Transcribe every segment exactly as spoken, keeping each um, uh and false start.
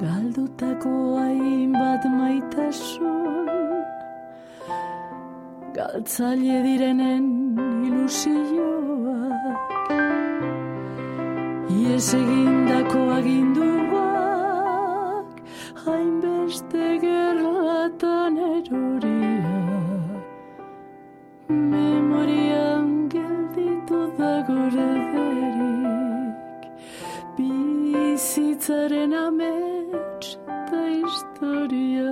Galdutako hainbat maitasun, galtzaile direnen ilusioak, ies egindako aginduak, hainbeste gerlatan eroria, memorian gelditu da gorderik, bizitzaren amets da historia.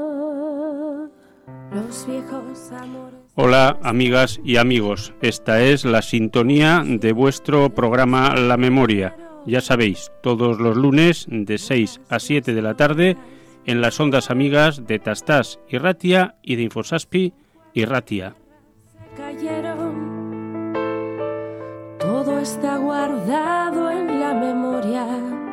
Los viejos amores. Hola amigas y amigos, esta es la sintonía de vuestro programa La Memoria. Ya sabéis, todos los lunes de seis a siete de la tarde en las ondas amigas de Tastás Irratia y de Infosaspi Irratia. Cayeron, todo está guardado en la memoria,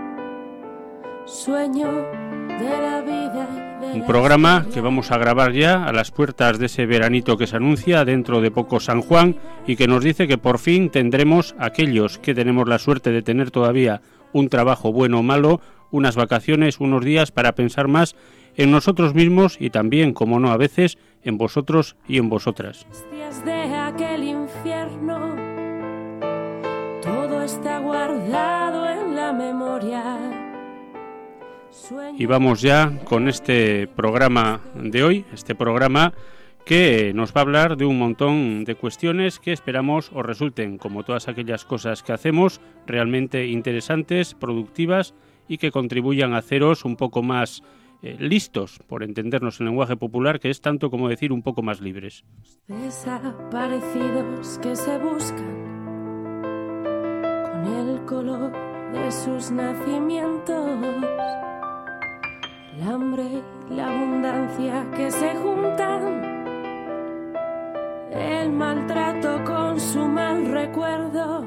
sueño de la vida. Un programa que vamos a grabar ya a las puertas de ese veranito que se anuncia dentro de poco San Juan y que nos dice que por fin tendremos, aquellos que tenemos la suerte de tener todavía un trabajo bueno o malo, unas vacaciones, unos días para pensar más en nosotros mismos y también, como no a veces, en vosotros y en vosotras. Días de aquel infierno, todo está guardado en la memoria. Y vamos ya con este programa de hoy, este programa que nos va a hablar de un montón de cuestiones que esperamos os resulten, como todas aquellas cosas que hacemos, realmente interesantes, productivas y que contribuyan a haceros un poco más eh, listos, por entendernos en lenguaje popular, que es tanto como decir un poco más libres. Desaparecidos que se buscan con el color de sus nacimientos, el hambre y la abundancia que se juntan, el maltrato con su mal recuerdo,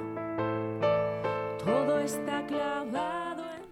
todo está clavado en...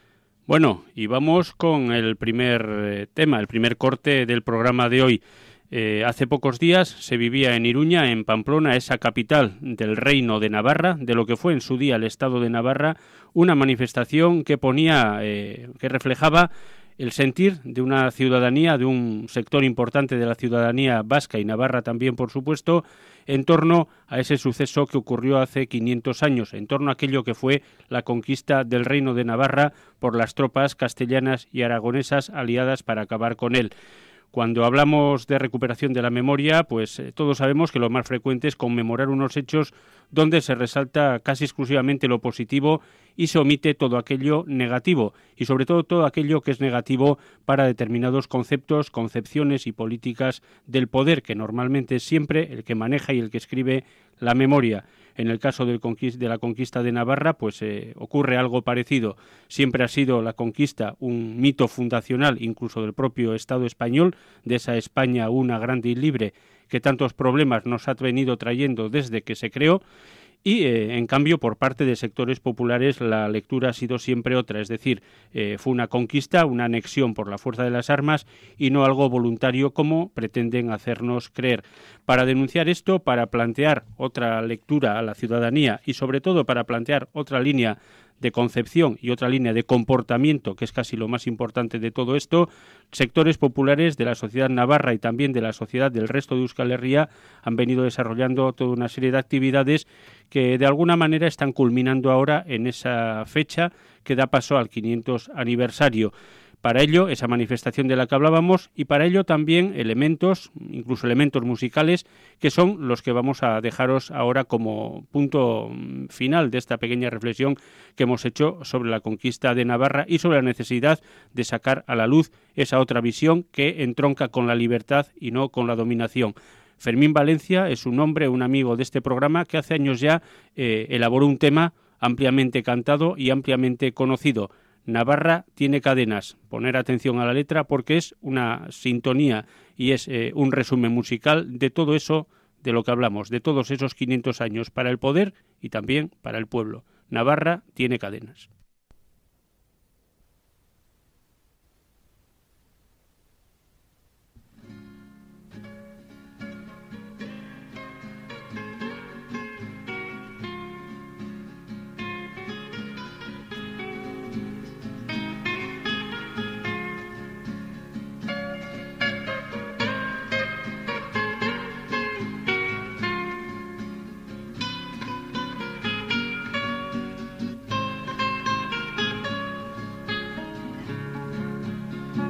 Bueno, y vamos con el primer eh, tema, el primer corte del programa de hoy. Eh, hace pocos días se vivía en Iruña, en Pamplona, esa capital del Reino de Navarra, de lo que fue en su día el Estado de Navarra, una manifestación que ponía, eh, que reflejaba el sentir de una ciudadanía, de un sector importante de la ciudadanía vasca y navarra también, por supuesto, en torno a ese suceso que ocurrió hace quinientos años, en torno a aquello que fue la conquista del Reino de Navarra por las tropas castellanas y aragonesas aliadas para acabar con él. Cuando hablamos de recuperación de la memoria, pues eh, todos sabemos que lo más frecuente es conmemorar unos hechos donde se resalta casi exclusivamente lo positivo y se omite todo aquello negativo, y sobre todo todo aquello que es negativo para determinados conceptos, concepciones y políticas del poder, que normalmente es siempre el que maneja y el que escribe la memoria. En el caso del conquist- de la conquista de Navarra, pues eh, ocurre algo parecido. Siempre ha sido la conquista un mito fundacional, incluso del propio Estado español, de esa España una grande y libre, que tantos problemas nos ha venido trayendo desde que se creó. Y, eh, en cambio, por parte de sectores populares la lectura ha sido siempre otra, es decir, eh, fue una conquista, una anexión por la fuerza de las armas y no algo voluntario como pretenden hacernos creer. Para denunciar esto, para plantear otra lectura a la ciudadanía y sobre todo para plantear otra línea de concepción y otra línea de comportamiento, que es casi lo más importante de todo esto, sectores populares de la sociedad navarra y también de la sociedad del resto de Euskal Herria han venido desarrollando toda una serie de actividades que de alguna manera están culminando ahora en esa fecha que da paso al quinientos aniversario. Para ello, esa manifestación de la que hablábamos, y para ello también elementos, incluso elementos musicales, que son los que vamos a dejaros ahora como punto final de esta pequeña reflexión que hemos hecho sobre la conquista de Navarra y sobre la necesidad de sacar a la luz esa otra visión que entronca con la libertad y no con la dominación. Fermín Valencia es un hombre, un amigo de este programa que hace años ya eh, elaboró un tema ampliamente cantado y ampliamente conocido. Navarra tiene cadenas. Poner atención a la letra porque es una sintonía y es eh, un resumen musical de todo eso de lo que hablamos, de todos esos quinientos años para el poder y también para el pueblo. Navarra tiene cadenas.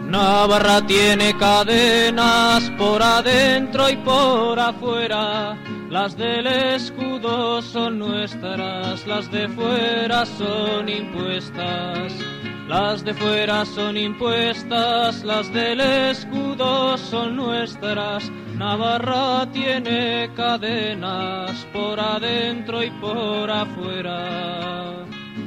Navarra tiene cadenas por adentro y por afuera. Las del escudo son nuestras, las de fuera son impuestas. Las de fuera son impuestas, las del escudo son nuestras. Navarra tiene cadenas por adentro y por afuera.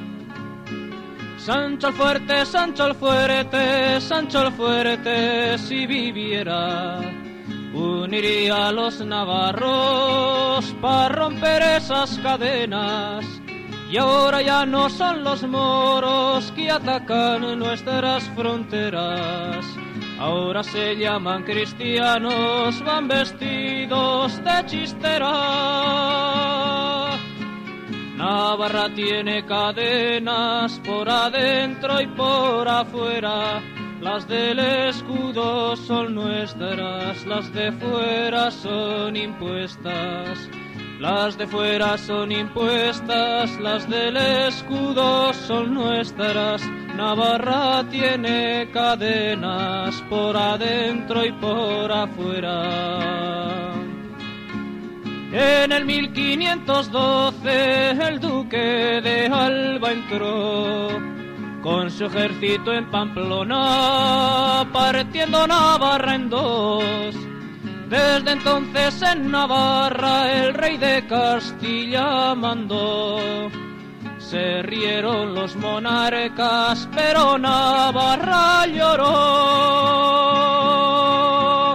Sancho el fuerte, Sancho el fuerte, Sancho el fuerte, si viviera, uniría a los navarros para romper esas cadenas. Y ahora ya no son los moros que atacan nuestras fronteras. Ahora se llaman cristianos, van vestidos de chistera. Navarra tiene cadenas por adentro y por afuera. Las del escudo son nuestras, las de fuera son impuestas. Las de fuera son impuestas, las del escudo son nuestras. Navarra tiene cadenas por adentro y por afuera. En el mil quinientos doce el duque de Alba entró con su ejército en Pamplona, partiendo Navarra en dos. Desde entonces en Navarra el rey de Castilla mandó. Se rieron los monarcas, pero Navarra lloró.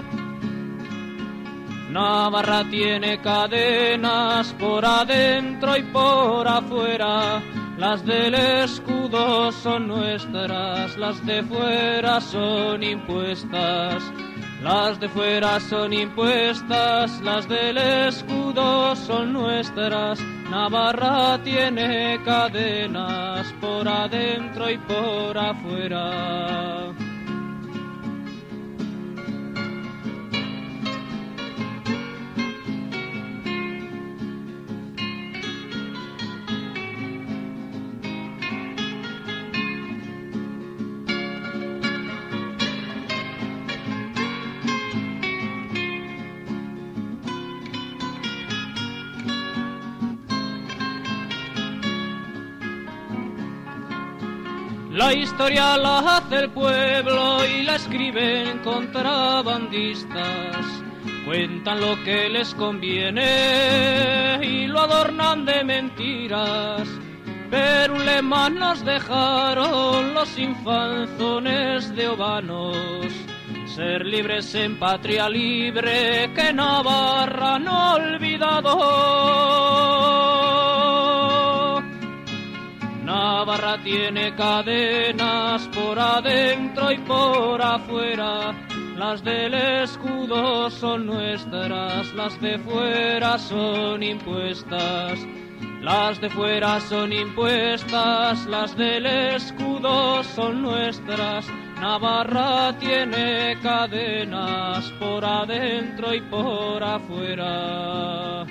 Navarra tiene cadenas por adentro y por afuera. Las del escudo son nuestras, las de fuera son impuestas. Las de fuera son impuestas, las del escudo son nuestras. Navarra tiene cadenas por adentro y por afuera. La historia la hace el pueblo y la escriben contrabandistas. Cuentan lo que les conviene y lo adornan de mentiras. Pero un lema nos dejaron los infanzones de Obanos: ser libres en patria libre, que Navarra no ha olvidado. Navarra tiene cadenas por adentro y por afuera. Las del escudo son nuestras, las de fuera son impuestas. Las de fuera son impuestas, las del escudo son nuestras. Navarra tiene cadenas por adentro y por afuera.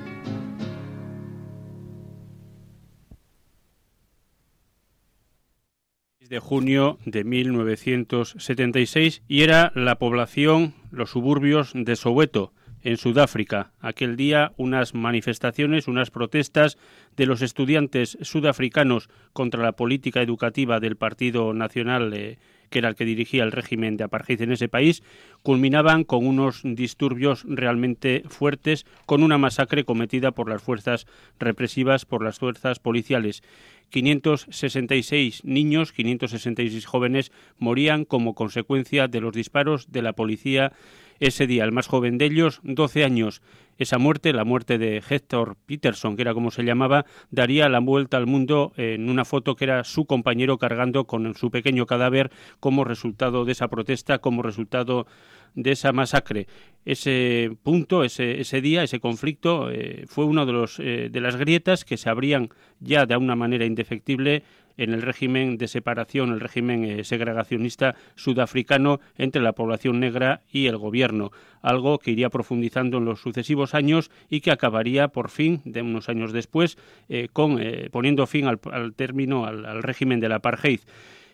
De junio de mil novecientos setenta y seis, y era la población, los suburbios de Soweto, en Sudáfrica. Aquel día unas manifestaciones, unas protestas de los estudiantes sudafricanos contra la política educativa del Partido Nacional, eh, que era el que dirigía el régimen de apartheid en ese país, culminaban con unos disturbios realmente fuertes, con una masacre cometida por las fuerzas represivas, por las fuerzas policiales. quinientos sesenta y seis niños, quinientos sesenta y seis jóvenes morían como consecuencia de los disparos de la policía ese día. El más joven de ellos, doce años. Esa muerte, la muerte de Hector Peterson, que era como se llamaba, daría la vuelta al mundo en una foto que era su compañero cargando con su pequeño cadáver como resultado de esa protesta, como resultado de esa masacre. Ese punto, ese, ese día, ese conflicto, eh, fue uno de los eh, de las grietas que se abrían ya de una manera indefectible en el régimen de separación, el régimen eh, segregacionista sudafricano entre la población negra y el gobierno, algo que iría profundizando en los sucesivos años y que acabaría por fin, de unos años después, eh, con eh, poniendo fin al, al término, al, al régimen del apartheid.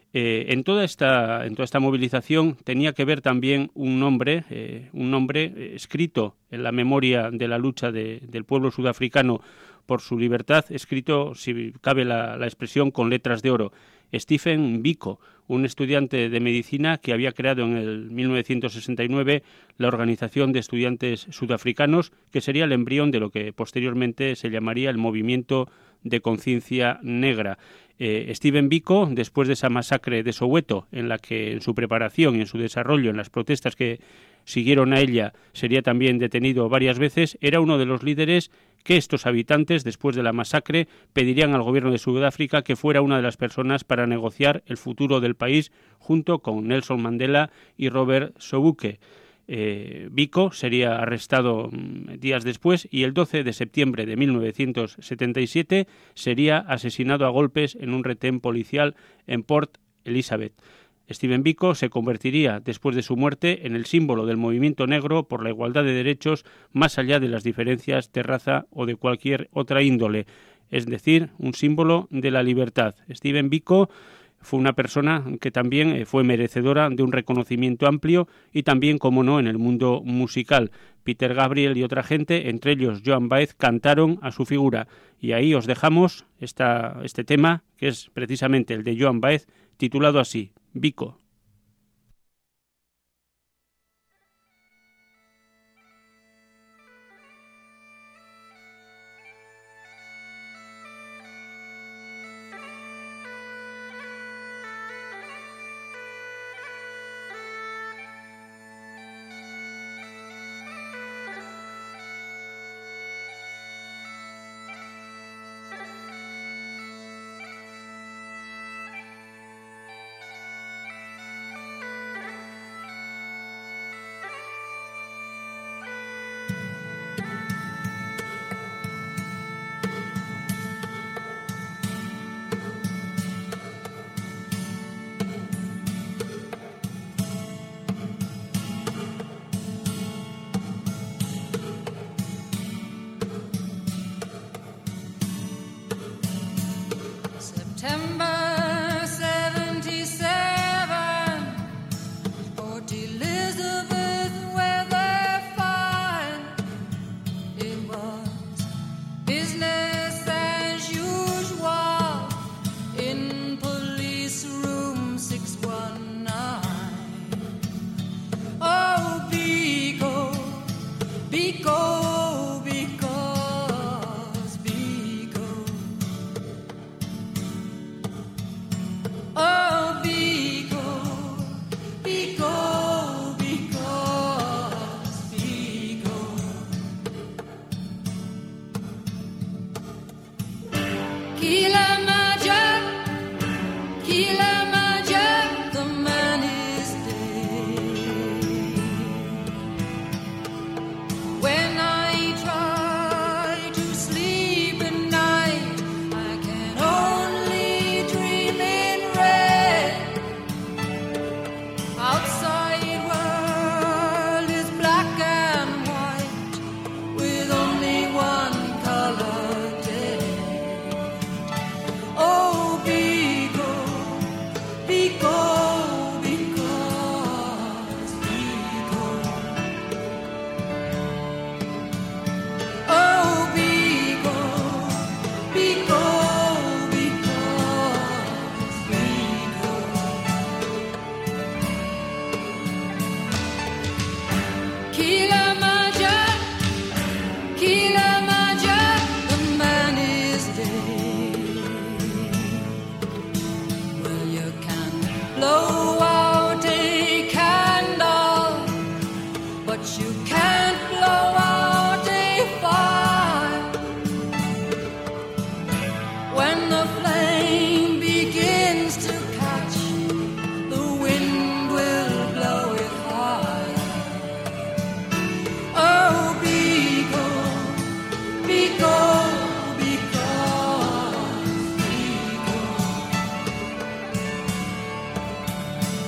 Eh, en toda esta en toda esta movilización tenía que ver también un nombre, eh, un nombre eh, escrito en la memoria de la lucha de, del pueblo sudafricano por su libertad, escrito, si cabe la, la expresión, con letras de oro. Stephen Biko, un estudiante de medicina que había creado en el mil novecientos sesenta y nueve la Organización de Estudiantes Sudafricanos, que sería el embrión de lo que posteriormente se llamaría el Movimiento de Conciencia Negra. Eh, Stephen Biko, después de esa masacre de Soweto, en la que en su preparación y en su desarrollo, en las protestas que siguieron a ella, sería también detenido varias veces, era uno de los líderes que estos habitantes, después de la masacre, pedirían al gobierno de Sudáfrica que fuera una de las personas para negociar el futuro del país junto con Nelson Mandela y Robert Sobukwe. Eh, Biko sería arrestado mmm, días después y el doce de septiembre de mil novecientos setenta y siete sería asesinado a golpes en un retén policial en Port Elizabeth. Stephen Biko se convertiría, después de su muerte, en el símbolo del movimiento negro por la igualdad de derechos más allá de las diferencias de raza o de cualquier otra índole, es decir, un símbolo de la libertad. Stephen Biko fue una persona que también fue merecedora de un reconocimiento amplio y también, como no, en el mundo musical. Peter Gabriel y otra gente, entre ellos Joan Baez, cantaron a su figura. Y ahí os dejamos esta, este tema, que es precisamente el de Joan Baez, titulado así, Biko. September seventy-seven, Port Elizabeth weather fine. It was business as usual in police room six one nine. Oh, Biko, Biko, because Biko. Oh, Biko, Biko, because Biko. Kilamaja, Kilamaja, the man is dead. When I try to sleep at night, I can only dream in red. Outside world is black and white, with only one color dead. Oh, Biko, Biko, because Biko. Oh, Biko, Biko, because Biko. Kilamaja, Kilamaja, the man is dead. Well, you can blow out a candle, but you can't blow out a fire. When the flame begins to catch, the wind will blow it higher. Oh, Biko, Biko, because Biko.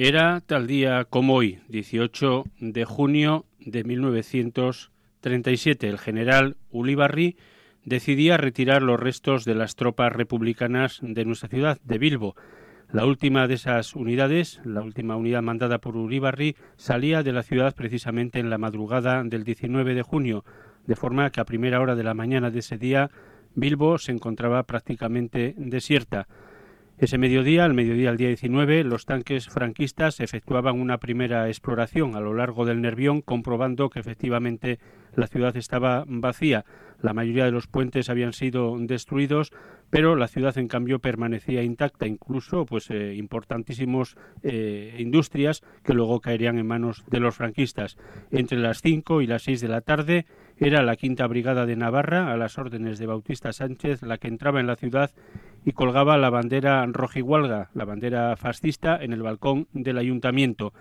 Era tal día como hoy, dieciocho de junio de mil novecientos treinta y siete. El general Ulibarri decidía retirar los restos de las tropas republicanas de nuestra ciudad, de Bilbo. La última de esas unidades, la última unidad mandada por Ulibarri, salía de la ciudad precisamente en la madrugada del diecinueve de junio, de forma que a primera hora de la mañana de ese día Bilbo se encontraba prácticamente desierta. Ese mediodía, al mediodía del día diecinueve, los tanques franquistas efectuaban una primera exploración a lo largo del Nervión, comprobando que efectivamente la ciudad estaba vacía. La mayoría de los puentes habían sido destruidos, pero la ciudad en cambio permanecía intacta, incluso pues eh, importantísimos eh, industrias que luego caerían en manos de los franquistas. Entre las cinco y las seis de la tarde era la quinta Brigada de Navarra, a las órdenes de Bautista Sánchez, la que entraba en la ciudad y colgaba la bandera rojigualga, la bandera fascista, en el balcón del ayuntamiento.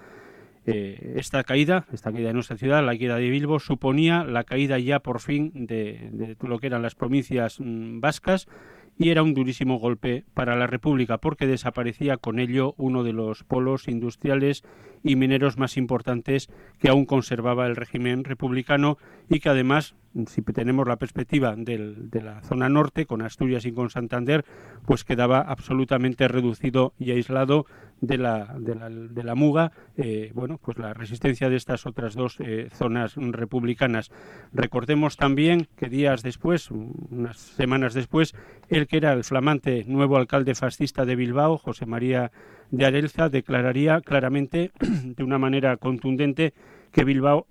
Eh, esta caída, esta caída de nuestra ciudad, la caída de Bilbo, suponía la caída ya por fin de, de lo que eran las provincias mmm, vascas, y era un durísimo golpe para la República, porque desaparecía con ello uno de los polos industriales y mineros más importantes que aún conservaba el régimen republicano, y que además, si tenemos la perspectiva del, de la zona norte, con Asturias y con Santander, pues quedaba absolutamente reducido y aislado de la, de la, de la Muga, eh, bueno, pues la resistencia de estas otras dos eh, zonas republicanas. Recordemos también que días después, unas semanas después, el que era el flamante nuevo alcalde fascista de Bilbao, José María de Arelza, declararía claramente, de una manera contundente, que Bilbao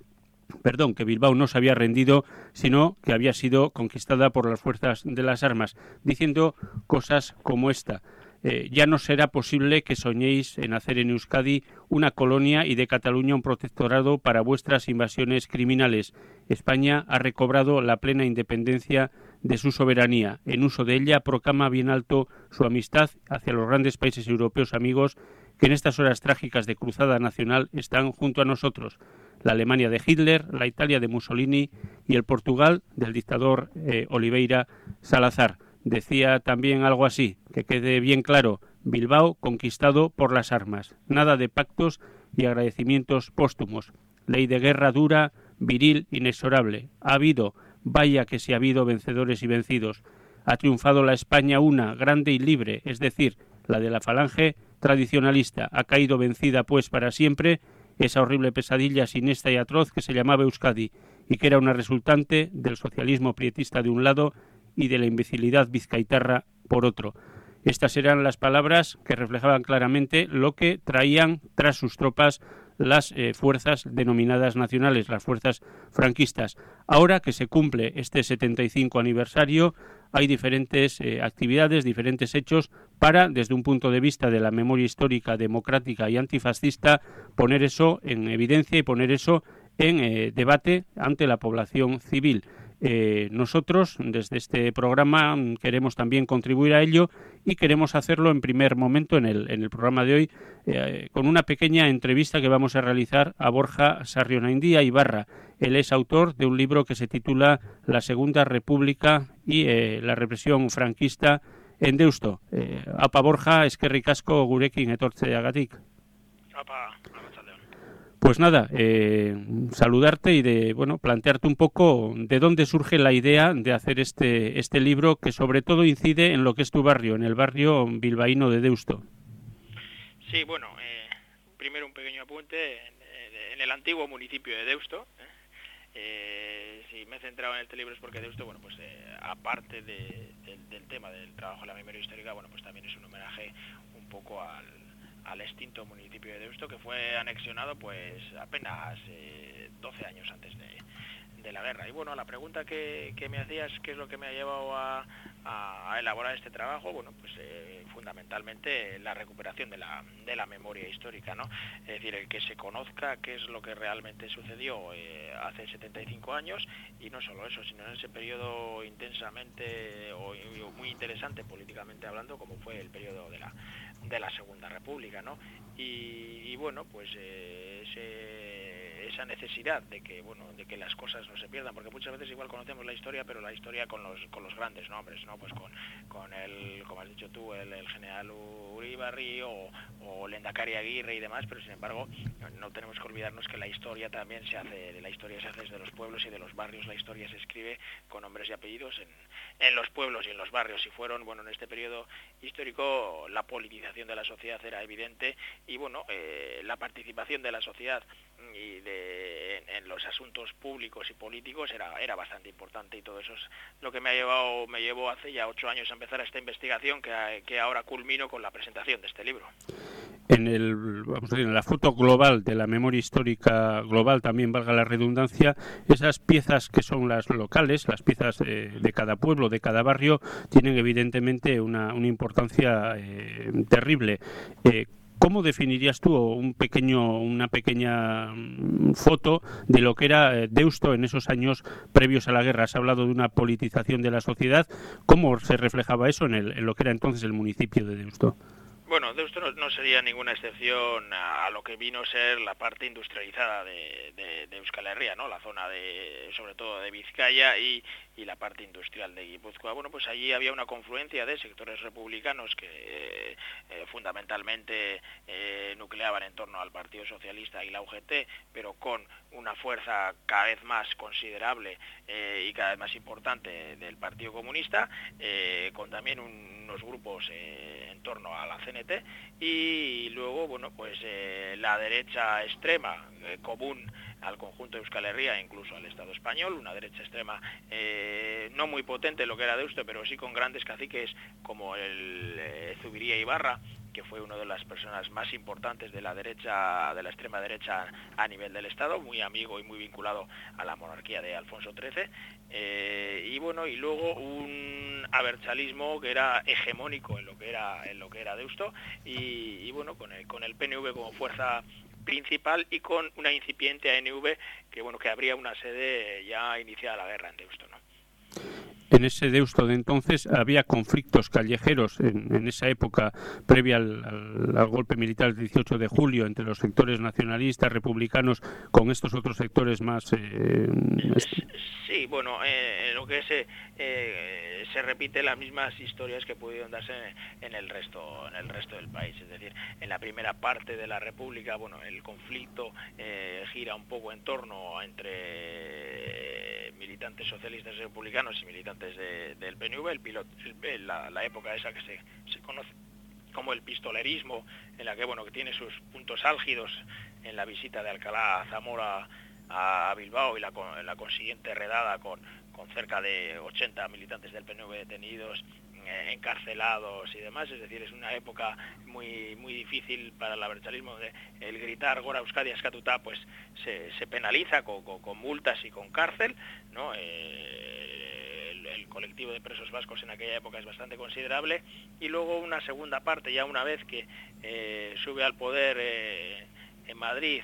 Perdón, que Bilbao no se había rendido, sino que había sido conquistada por las fuerzas de las armas, diciendo cosas como esta: eh, ya no será posible que soñéis en hacer en Euskadi una colonia y de Cataluña un protectorado para vuestras invasiones criminales. España ha recobrado la plena independencia de su soberanía. En uso de ella proclama bien alto su amistad hacia los grandes países europeos amigos que en estas horas trágicas de cruzada nacional están junto a nosotros: la Alemania de Hitler, la Italia de Mussolini y el Portugal del dictador eh, Oliveira Salazar. Decía también algo así: que quede bien claro, Bilbao conquistado por las armas, nada de pactos y agradecimientos póstumos. Ley de guerra dura, viril, inexorable. Ha habido, vaya que si ha habido vencedores y vencidos. Ha triunfado la España una, grande y libre, es decir, la de la falange tradicionalista. Ha caído vencida pues para siempre esa horrible pesadilla siniestra y atroz que se llamaba Euskadi, y que era una resultante del socialismo prietista de un lado y de la imbecilidad vizcaitarra por otro. Estas eran las palabras que reflejaban claramente lo que traían tras sus tropas las eh, fuerzas denominadas nacionales, las fuerzas franquistas. Ahora que se cumple este setenta y cinco aniversario, hay diferentes eh, actividades, diferentes hechos para, desde un punto de vista de la memoria histórica, democrática y antifascista, poner eso en evidencia y poner eso en eh, debate ante la población civil. Eh, nosotros, desde este programa, queremos también contribuir a ello, y queremos hacerlo en primer momento en el, en el programa de hoy eh, con una pequeña entrevista que vamos a realizar a Borja Sarrionaindia Ibarra. Él es autor de un libro que se titula La Segunda República y eh, la represión franquista en Deusto. Eh, apa Borja, eskerrik asko gurekin etortzeagatik. Apa, Pues nada, eh, saludarte y de bueno plantearte un poco de dónde surge la idea de hacer este este libro, que sobre todo incide en lo que es tu barrio, en el barrio bilbaíno de Deusto. Sí, bueno, eh, primero un pequeño apunte en, en el antiguo municipio de Deusto. ¿eh? Eh, si me he centrado en este libro es porque Deusto, bueno, pues eh, aparte de, de, del tema del trabajo de la memoria histórica, bueno, pues también es un homenaje un poco al al extinto municipio de Deusto, que fue anexionado pues apenas eh, doce años antes de, de la guerra. Y bueno, la pregunta que, que me hacías, ¿qué es lo que me ha llevado a, a, a elaborar este trabajo? Bueno, pues eh, fundamentalmente la recuperación de la, de la memoria histórica, ¿no? Es decir, el que se conozca qué es lo que realmente sucedió eh, hace setenta y cinco años, y no solo eso, sino en ese periodo intensamente o muy interesante políticamente hablando, como fue el periodo de la de la Segunda República, ¿no? Y, y bueno, pues eh, ese, esa necesidad de que, bueno, de que las cosas no se pierdan, porque muchas veces igual conocemos la historia, pero la historia con los con los grandes nombres, ¿no? Pues con, con el, como has dicho tú, el, el general Uribarri o, o Lehendakari Aguirre y demás, pero sin embargo no tenemos que olvidarnos que la historia también se hace, la historia se hace desde los pueblos y de los barrios, la historia se escribe con nombres y apellidos en, en los pueblos y en los barrios, y fueron, bueno, en este periodo histórico la politización de la sociedad era evidente, y bueno, eh, la participación de la sociedad y de, en, en los asuntos públicos y políticos era, era bastante importante, y todo eso es lo que me ha llevado, me llevó hace ya ocho años a empezar esta investigación que, que ahora culmino con la presentación de este libro. En el, vamos a decir, en la foto global de la memoria histórica global, también valga la redundancia, esas piezas que son las locales, las piezas eh, de cada pueblo, de cada barrio, tienen evidentemente una, una importancia eh, terrible. Eh, ¿Cómo definirías tú un pequeño, una pequeña foto de lo que era Deusto en esos años previos a la guerra? Has hablado de una politización de la sociedad. ¿Cómo se reflejaba eso en, el, en lo que era entonces el municipio de Deusto? Bueno, Deusto no, no sería ninguna excepción a, a lo que vino a ser la parte industrializada de, de, de Euskal Herria, ¿no? La zona de, sobre todo de Vizcaya y, y la parte industrial de Guipúzcoa. Bueno, pues allí había una confluencia de sectores republicanos que eh, eh, fundamentalmente eh, nucleaban en torno al Partido Socialista y la U G T, pero con una fuerza cada vez más considerable eh, y cada vez más importante del Partido Comunista, eh, con también un, unos grupos eh, en torno a la C N T, y luego, bueno, pues eh, la derecha extrema eh, común al conjunto de Euskal Herria, incluso al Estado español, una derecha extrema eh, no muy potente en lo que era Deusto, pero sí con grandes caciques como el eh, Zubiría Ibarra, que fue una de las personas más importantes de la derecha, de la extrema derecha a nivel del Estado, muy amigo y muy vinculado a la monarquía de Alfonso trece, eh, y bueno, y luego un abertzalismo que era hegemónico en lo que era en lo que era Deusto, y, y bueno, con el, con el P N V como fuerza principal y con una incipiente A N V que bueno, que habría una sede ya iniciada la guerra en Deusto, ¿no? En ese Deusto de entonces había conflictos callejeros en, en esa época previa al, al, al golpe militar del dieciocho de julio entre los sectores nacionalistas, republicanos, con estos otros sectores más... Eh, sí, bueno, eh, lo que es, eh, se repite las mismas historias que pudieron darse en, en el resto en el resto del país, es decir, en la primera parte de la República, bueno, el conflicto eh, gira un poco en torno entre militantes socialistas y republicanos y militantes De, del P N V, el piloto, el, la, la época esa que se, se conoce como el pistolerismo, en la que bueno que tiene sus puntos álgidos en la visita de Alcalá a Zamora a, a Bilbao y la, la consiguiente redada con, con cerca de ochenta militantes del P N V detenidos, eh, encarcelados y demás. Es decir, es una época muy muy difícil para el abertzalismo, de el gritar Gora Euskadi Askatuta pues se, se penaliza con, con, con multas y con cárcel, ¿no? Eh, el colectivo de presos vascos en aquella época es bastante considerable, y luego una segunda parte, ya una vez que eh, sube al poder eh, en Madrid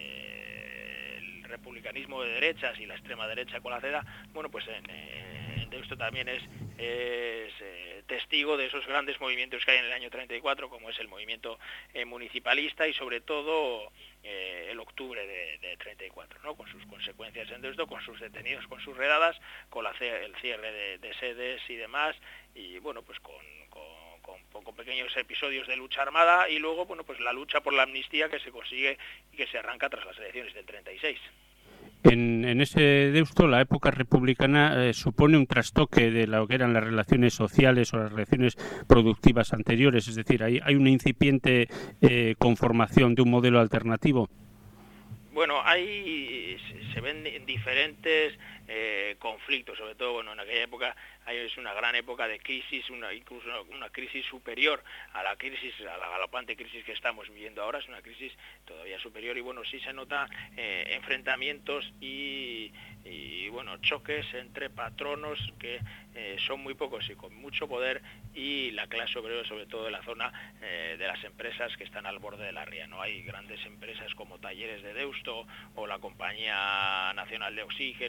eh, el republicanismo de derechas y la extrema derecha con la C E D A, bueno, pues en, eh, en Deusto también es, es eh, testigo de esos grandes movimientos que hay en el año treinta y cuatro, como es el movimiento eh, municipalista y sobre todo eh, el octubre de, de treinta y cuatro, ¿no? Con sus consecuencias en Deusto, con sus detenidos, con sus redadas, con la, el cierre de, de sedes y demás, y bueno, pues con, con, con, con pequeños episodios de lucha armada, y luego, bueno, pues la lucha por la amnistía que se consigue y que se arranca tras las elecciones del treinta y seis. En, en ese Deusto, la época republicana eh, supone un trastoque de lo que eran las relaciones sociales o las relaciones productivas anteriores, es decir, hay, hay una incipiente eh, conformación de un modelo alternativo. Bueno, hay se ven diferentes eh, conflictos, sobre todo bueno en aquella época hay, es una gran época de crisis, una, incluso una crisis superior a la crisis, a la galopante crisis que estamos viviendo ahora, es una crisis todavía superior, y bueno, sí se nota eh, enfrentamientos y, y bueno, choques entre patronos que eh, son muy pocos y con mucho poder, y la clase obrera, sobre todo de la zona eh, de las empresas que están al borde de la ría, ¿no? Hay grandes empresas como Talleres de Deusto o la Compañía Nacional de Oxígeno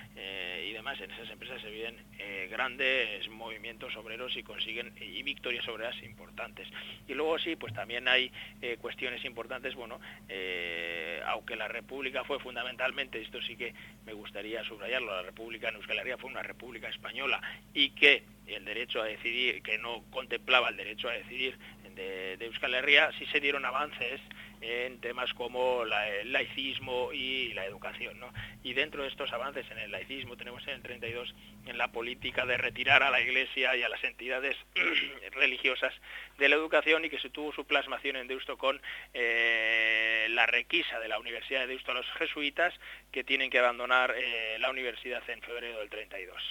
eh, y demás, en esas empresas se viven eh, grandes movimientos obreros y consiguen y victorias obreras importantes. Y luego sí, pues también hay eh, cuestiones importantes, bueno, eh, aunque la República fue fundamentalmente, esto sí que me gustaría subrayarlo, la República en Euskal Herria fue una república española y que el derecho a decidir, que no contemplaba el derecho a decidir de, de Euskal Herria, sí se dieron avances en temas como la, el laicismo y la educación, ¿no? Y dentro de estos avances en el laicismo tenemos en el treinta y dos en la política de retirar a la Iglesia y a las entidades religiosas de la educación, y que se tuvo su plasmación en Deusto con eh, la requisa de la Universidad de Deusto a los jesuitas, que tienen que abandonar eh, la universidad en febrero del treinta y dos.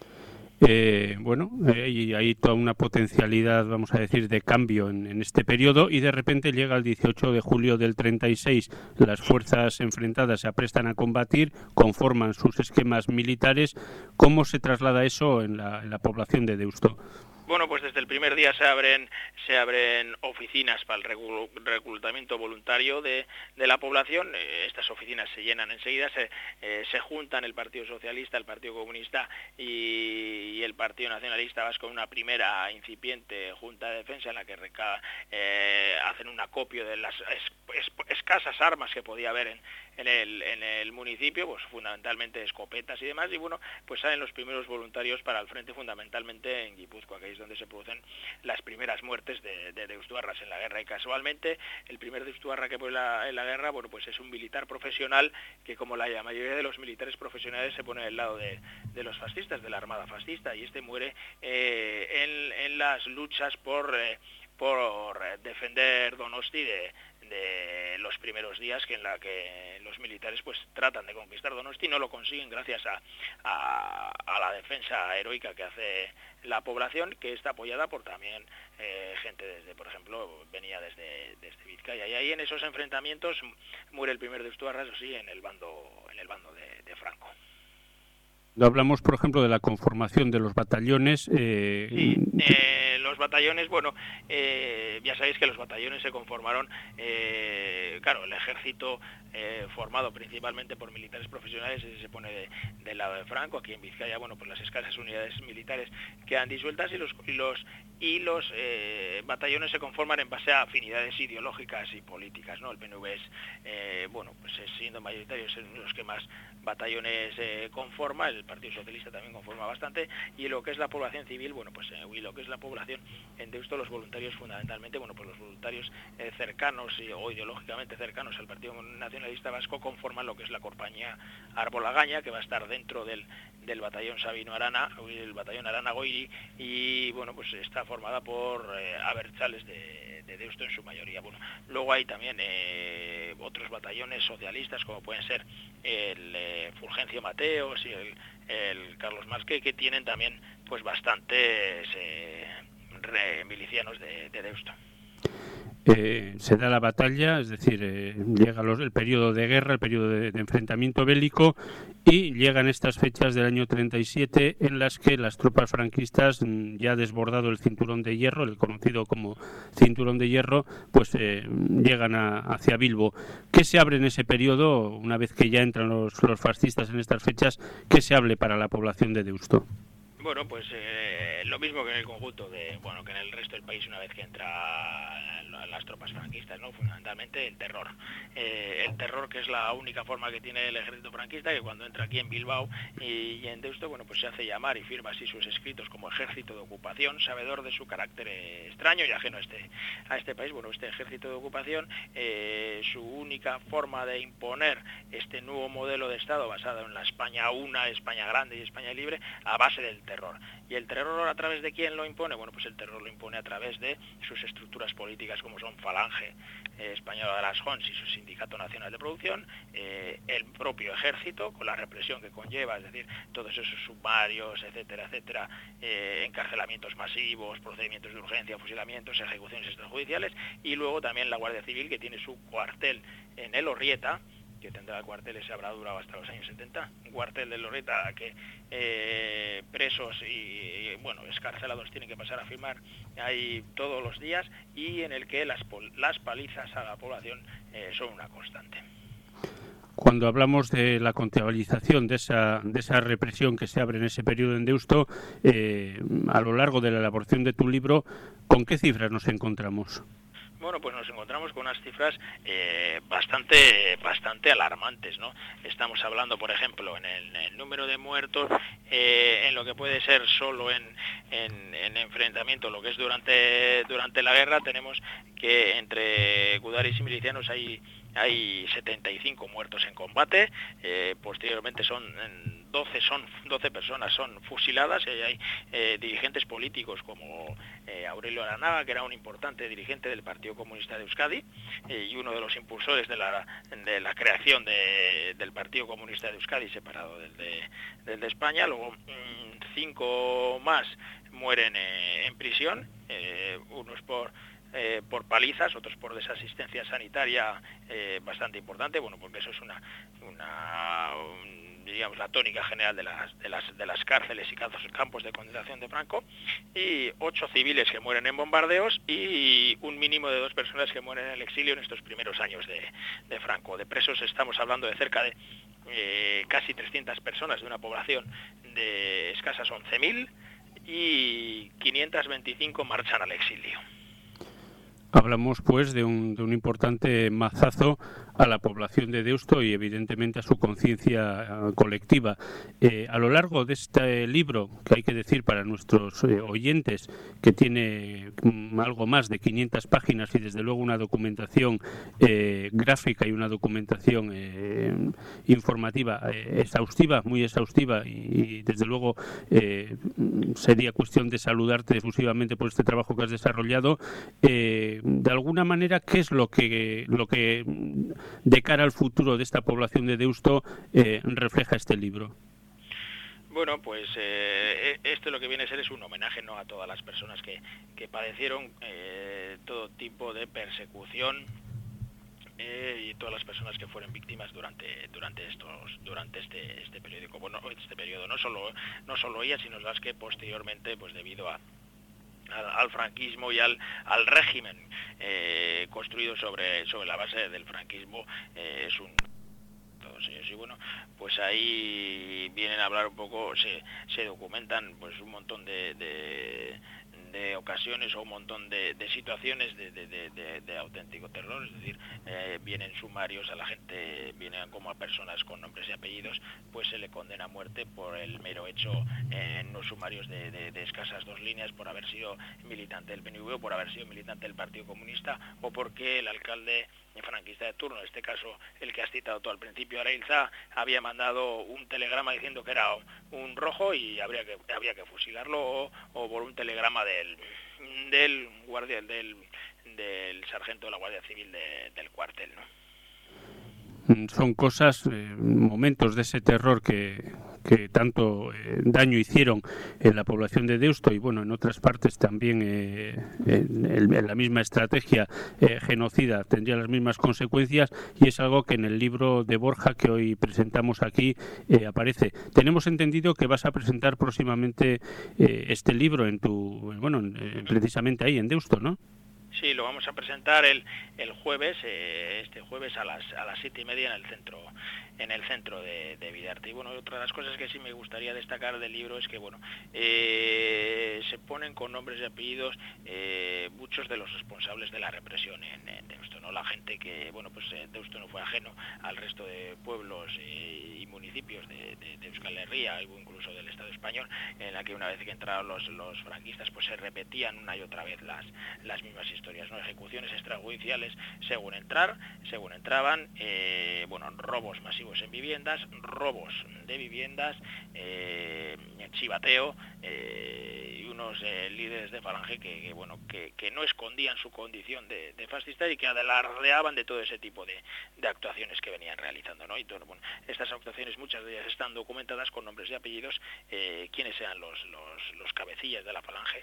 Eh, bueno, eh, y hay toda una potencialidad, vamos a decir, de cambio en, en este periodo, y de repente llega el dieciocho de julio del treinta y seis, las fuerzas enfrentadas se aprestan a combatir, conforman sus esquemas militares. ¿Cómo se traslada eso en la, en la población de Deusto? Bueno, pues desde el primer día se abren se abren oficinas para el reclutamiento voluntario de, de la población. Estas oficinas se llenan enseguida, se, eh, se juntan el Partido Socialista, el Partido Comunista y, y el Partido Nacionalista Vasco en una primera incipiente Junta de Defensa en la que reca, eh, hacen un acopio de las es, es, escasas armas que podía haber en, en, el, en el municipio, pues fundamentalmente escopetas y demás, y bueno, pues salen los primeros voluntarios para el frente, fundamentalmente en Guipúzcoa, que es donde se producen las primeras muertes de, de deustuarras en la guerra. Y casualmente el primer deustuarra que fue la, en la guerra, bueno, pues es un militar profesional que, como la mayoría de los militares profesionales, se pone del lado de, de los fascistas, de la armada fascista, y este muere eh, en, en las luchas por eh, por defender Donosti de, de los primeros días, que en la que los militares pues tratan de conquistar Donosti, no lo consiguen gracias a, a, a la defensa heroica que hace la población, que está apoyada por también eh, gente desde, por ejemplo, venía desde, desde Vizcaya, y ahí en esos enfrentamientos muere el primer deustuarra, eso sí, en el bando en el bando de, de Franco. Hablamos, por ejemplo, de la conformación de los batallones. Eh... Sí, eh, los batallones, bueno, eh, ya sabéis que los batallones se conformaron, eh, claro, el ejército eh, formado principalmente por militares profesionales, ese se pone de, del lado de Franco. Aquí en Vizcaya, bueno, pues las escasas unidades militares quedan disueltas, y los y los, y los eh, batallones se conforman en base a afinidades ideológicas y políticas, ¿no? El P N V es, eh, bueno, pues siendo mayoritario, es uno de los que más batallones eh, conforma. El Partido Socialista también conforma bastante, y lo que es la población civil, bueno, pues eh, y lo que es la población en Deusto, los voluntarios fundamentalmente, bueno, pues los voluntarios eh, cercanos y, o ideológicamente cercanos al Partido Nacionalista Vasco conforman lo que es la compañía Arbolagaña, que va a estar dentro del, del batallón Sabino Arana, el batallón Arana Goiri, y bueno, pues está formada por eh, abertzales de, de Deusto en su mayoría. Bueno, luego hay también eh, otros batallones socialistas, como pueden ser el eh, Fulgencio Mateos y el el Carlos Masque, que tienen también pues bastantes eh, re, milicianos de, de Deusto. Eh, se da la batalla, es decir, eh, llega los, el periodo de guerra, el periodo de, de enfrentamiento bélico, y llegan estas fechas del año treinta y siete en las que las tropas franquistas, ya desbordado el cinturón de hierro, el conocido como cinturón de hierro, pues eh, llegan a, hacia Bilbo. ¿Qué se abre en ese periodo, una vez que ya entran los, los fascistas en estas fechas? ¿Qué se abre para la población de Deusto? Bueno, pues eh, lo mismo que en el conjunto de, bueno, que en el resto del país una vez que entra las tropas franquistas, ¿no? Fundamentalmente el terror. Eh, el terror, que es la única forma que tiene el ejército franquista, que cuando entra aquí en Bilbao y, y en Deusto, bueno, pues se hace llamar y firma así sus escritos como ejército de ocupación, sabedor de su carácter eh, extraño y ajeno a este, a este país. Bueno, este ejército de ocupación, eh, su única forma de imponer este nuevo modelo de Estado basado en la España una, España grande y España libre, a base del terror. ¿Y el terror a través de quién lo impone? Bueno, pues el terror lo impone a través de sus estructuras políticas, como son Falange eh, Española de las Jons y su Sindicato Nacional de Producción, eh, el propio ejército, con la represión que conlleva, es decir, todos esos sumarios, etcétera, etcétera, eh, encarcelamientos masivos, procedimientos de urgencia, fusilamientos, ejecuciones extrajudiciales, y luego también la Guardia Civil, que tiene su cuartel en el Orrieta, que tendrá cuarteles, se habrá durado hasta los años setenta, un cuartel de Loreta que eh, presos y, y, bueno, escarcelados tienen que pasar a firmar ahí todos los días, y en el que las, las palizas a la población eh, son una constante. Cuando hablamos de la contabilización de esa, de esa represión que se abre en ese periodo en Deusto, eh, a lo largo de la elaboración de tu libro, ¿con qué cifras nos encontramos? Bueno, pues nos encontramos con unas cifras eh, bastante bastante alarmantes, ¿no? Estamos hablando, por ejemplo, en el, el número de muertos, eh, en lo que puede ser solo en, en, en enfrentamiento, lo que es durante durante la guerra, tenemos que entre gudaris y milicianos hay hay setenta y cinco muertos en combate, eh, posteriormente son doce son doce personas son fusiladas, y hay eh, dirigentes políticos como eh, Aurelio Aranaga, que era un importante dirigente del Partido Comunista de Euskadi eh, y uno de los impulsores de la de la creación de, del Partido Comunista de Euskadi separado del de, del de España. Luego mmm, cinco más mueren eh, en prisión, eh, unos por Eh, por palizas, otros por desasistencia sanitaria eh, bastante importante, bueno, porque eso es una, una un, digamos, la tónica general de las, de las, de las cárceles y campos de concentración de Franco, y ocho civiles que mueren en bombardeos y un mínimo de dos personas que mueren en el exilio en estos primeros años de, de Franco. De presos estamos hablando de cerca de eh, casi trescientas personas de una población de escasas once mil, y quinientas veinticinco marchan al exilio. Hablamos, pues, de un, de un importante mazazo a la población de Deusto y, evidentemente, a su conciencia colectiva. Eh, a lo largo de este libro, que hay que decir para nuestros eh, oyentes, que tiene mm, algo más de quinientas páginas y, desde luego, una documentación eh, gráfica y una documentación eh, informativa eh, exhaustiva, muy exhaustiva, y, y desde luego, eh, sería cuestión de saludarte efusivamente por este trabajo que has desarrollado. Eh, de alguna manera, ¿qué es lo que lo que de cara al futuro de esta población de Deusto eh, refleja este libro? Bueno, pues eh, esto lo que viene a ser es un homenaje, ¿no?, a todas las personas que, que padecieron eh, todo tipo de persecución eh, y todas las personas que fueron víctimas durante durante estos durante este este periódico, bueno, este periodo, no solo no solo ellas, sino las que posteriormente, pues debido a Al, al franquismo y al, al régimen eh, construido sobre sobre la base del franquismo, eh, es un todos ellos. Y bueno, pues ahí vienen a hablar un poco, se, se documentan pues un montón de, de, de ocasiones o un montón de, de situaciones de, de, de, de, de auténtico terror, es decir, eh, vienen sumarios a la gente, vienen como a personas con nombres y apellidos, pues se le condena a muerte por el mero hecho eh, en los sumarios de, de, de escasas dos líneas, por haber sido militante del P N V o por haber sido militante del Partido Comunista, o porque el alcalde franquista de turno, en este caso el que has citado tú al principio, Arailza, había mandado un telegrama diciendo que era un rojo y habría que había que fusilarlo, o, o por un telegrama del del guardia del del sargento de la Guardia Civil de, del cuartel, ¿no? Son cosas, eh, momentos de ese terror que, que tanto eh, daño hicieron en la población de Deusto y, bueno, en otras partes también eh, en, en la misma estrategia eh, genocida tendría las mismas consecuencias, y es algo que en el libro de Borja que hoy presentamos aquí eh, aparece. Tenemos entendido que vas a presentar próximamente eh, este libro en tu, bueno, eh, precisamente ahí en Deusto, ¿no? Sí, lo vamos a presentar el, el jueves, eh, este jueves a las a las siete y media en el centro en el centro de, de Vidarte. Y bueno, otra de las cosas que sí me gustaría destacar del libro es que, bueno, eh, se ponen con nombres y apellidos eh, muchos de los responsables de la represión en, en Deusto, ¿no? La gente que, bueno, pues Deusto no fue ajeno al resto de pueblos eh, y municipios de, de, de Euskal Herria, incluso del Estado español, en la que una vez que entraron los, los franquistas, pues se repetían una y otra vez las, las mismas historias, ¿no? Ejecuciones extrajudiciales según entrar, según entraban, eh, bueno, robos masivos en viviendas, robos de viviendas, eh, chivateo, eh, y unos eh, líderes de Falange que, que bueno que, que no escondían su condición de, de fascista y que alardeaban de todo ese tipo de, de actuaciones que venían realizando, ¿no? Y todo, bueno, estas actuaciones, muchas de ellas están documentadas con nombres y apellidos, eh, quiénes sean los, los, los cabecillas de la Falange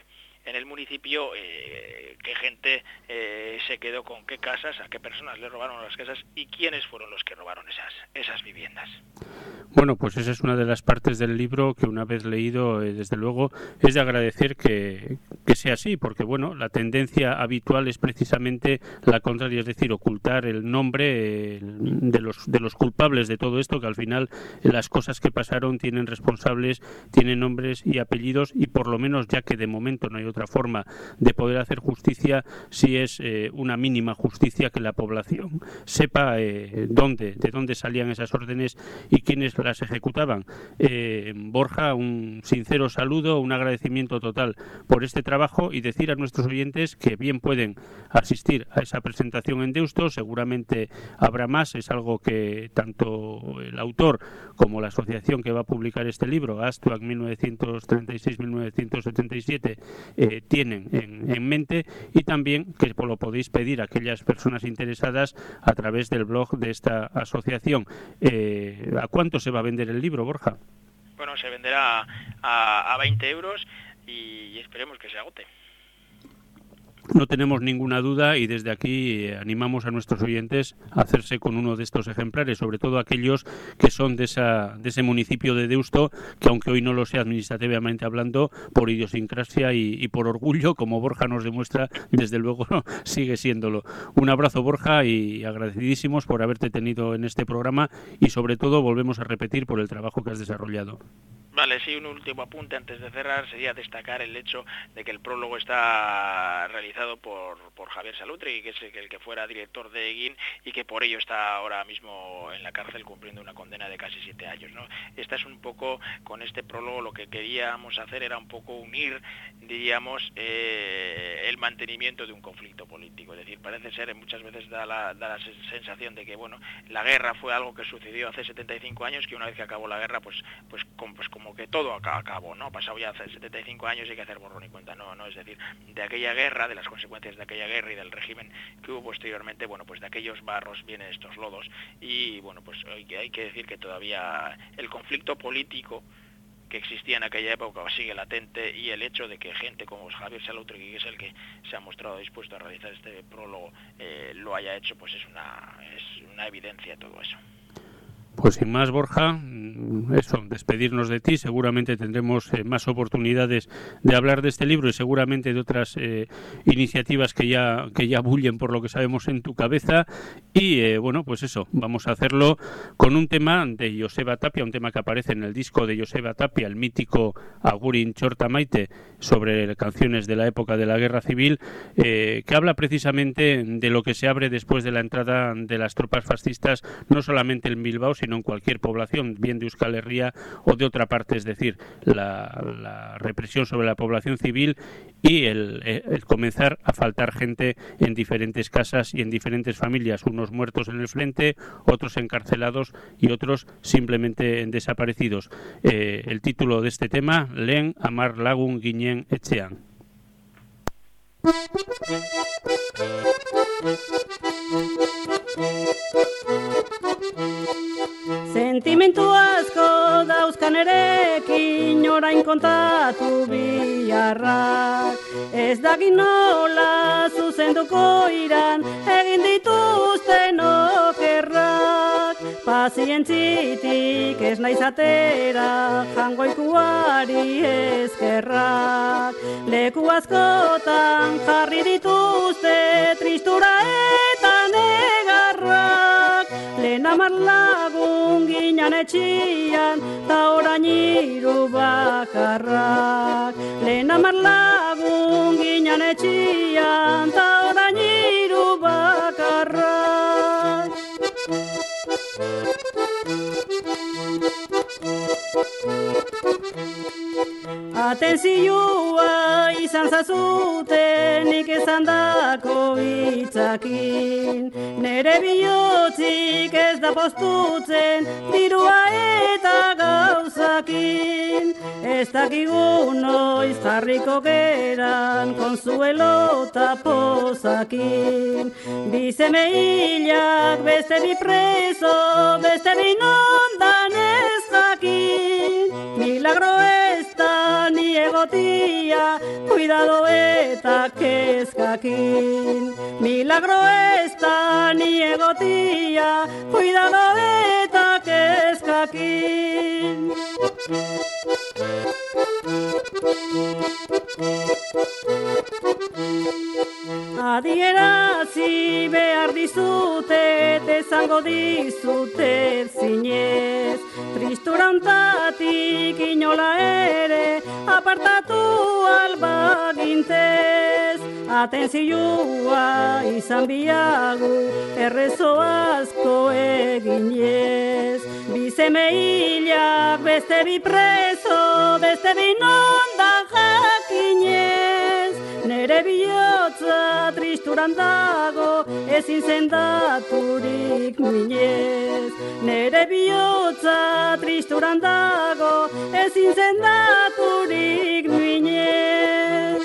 en el municipio, eh, qué gente eh, se quedó con qué casas, a qué personas le robaron las casas y quiénes fueron los que robaron esas, esas viviendas. Bueno, pues esa es una de las partes del libro que una vez leído, eh, desde luego, es de agradecer que, que sea así, porque bueno, la tendencia habitual es precisamente la contraria, es decir, ocultar el nombre eh, de los de los culpables de todo esto, que al final eh, las cosas que pasaron tienen responsables, tienen nombres y apellidos, y por lo menos, ya que de momento no hay otra forma de poder hacer justicia, sí es eh, una mínima justicia que la población sepa eh, dónde, de dónde salían esas órdenes y quiénes las ejecutaban. Eh, Borja, un sincero saludo, un agradecimiento total por este trabajo y decir a nuestros oyentes que bien pueden asistir a esa presentación en Deusto, seguramente habrá más, es algo que tanto el autor como la asociación que va a publicar este libro, Astuag mil novecientos treinta y seis a mil novecientos setenta y siete, eh, tienen en, en mente, y también que lo podéis pedir a aquellas personas interesadas a través del blog de esta asociación. Eh, ¿A cuánto se va a vender el libro, Borja? Bueno, se venderá a, a veinte euros y esperemos que se agote. No tenemos ninguna duda y desde aquí eh, animamos a nuestros oyentes a hacerse con uno de estos ejemplares, sobre todo aquellos que son de esa de ese municipio de Deusto, que aunque hoy no lo sea administrativamente hablando, por idiosincrasia y, y por orgullo, como Borja nos demuestra, desde luego sigue siéndolo. Un abrazo, Borja, y agradecidísimos por haberte tenido en este programa y sobre todo volvemos a repetir por el trabajo que has desarrollado. Vale, sí, un último apunte antes de cerrar sería destacar el hecho de que el prólogo está realizado por, por Javier Salutri, que es el que fuera director de Egin y que por ello está ahora mismo en la cárcel cumpliendo una condena de casi siete años, ¿no? Esta es un poco, con este prólogo lo que queríamos hacer era un poco unir, diríamos, eh, el mantenimiento de un conflicto político. Es decir, parece ser, muchas veces da la, da la sensación de que, bueno, la guerra fue algo que sucedió hace setenta y cinco años, que una vez que acabó la guerra, pues, pues, con, pues como que todo acabó, ¿no? Pasado ya hace setenta y cinco años y hay que hacer borrón y cuenta, no, no, es decir, de aquella guerra, de las consecuencias de aquella guerra y del régimen que hubo posteriormente, bueno, pues de aquellos barros vienen estos lodos y, bueno, pues hay que, hay que decir que todavía el conflicto político que existía en aquella época sigue latente y el hecho de que gente como Javier Salutri, que es el que se ha mostrado dispuesto a realizar este prólogo, eh, lo haya hecho, pues es una, es una evidencia todo eso. Pues sin más, Borja, eso, despedirnos de ti. Seguramente tendremos eh, más oportunidades de hablar de este libro y seguramente de otras eh, iniciativas que ya que ya bullen por lo que sabemos en tu cabeza. Y eh, bueno, pues eso, vamos a hacerlo con un tema de Joseba Tapia, un tema que aparece en el disco de Joseba Tapia, el mítico Agurin Txorta Maite, sobre canciones de la época de la Guerra Civil, eh, que habla precisamente de lo que se abre después de la entrada de las tropas fascistas, no solamente en Bilbao, sino en cualquier población, bien de Euskal Herria o de otra parte, es decir, la, la represión sobre la población civil y el, el comenzar a faltar gente en diferentes casas y en diferentes familias, unos muertos en el frente, otros encarcelados y otros simplemente desaparecidos. Eh, el título de este tema, Lehen Hamar Lagun Ginen Etxean. Sentimentu asko dauzkan erekin orain kontatu biharrak, ez dakit nola zuzenduko iran egin dituzten okerrak. Pazientzitik ez naiz atera jangoikuari eskerrak, leku askotan jarri dituzte tristura eta negarrak. Lehen hamar lagun ginen etxian, ta orain hiru bakarrak. Lehen hamar lagun ginen etxian, ta orain hiru bakarrak. Atentzioa izan zazuten nik esan dako hitzakin, nere bihotzik ez da postutzen dirua eta gauzakin. Ez dakigu noiz jarriko geran konsuelo eta pozakin. Bi seme hilak beste bi preso, beste bi nondan ez jakin. Milagro ez da ni egotia, cuida cuidado eta kezkakin. Milagro ez da ni egotia, cuidado eta kezkakin. Adierazi behar dizute, esango dizute zinez. Tristura ontatik inola ere, apartatu alba gintez. Atentzioa izan biagu, errezo asko eginez. Bizeme hilak, beste bi preso, beste bi nondan jakinez. Nere bihotza tristuran dago, ezin sendaturik minez. Nere bihotza tristuran dago, ezin sendaturik minez.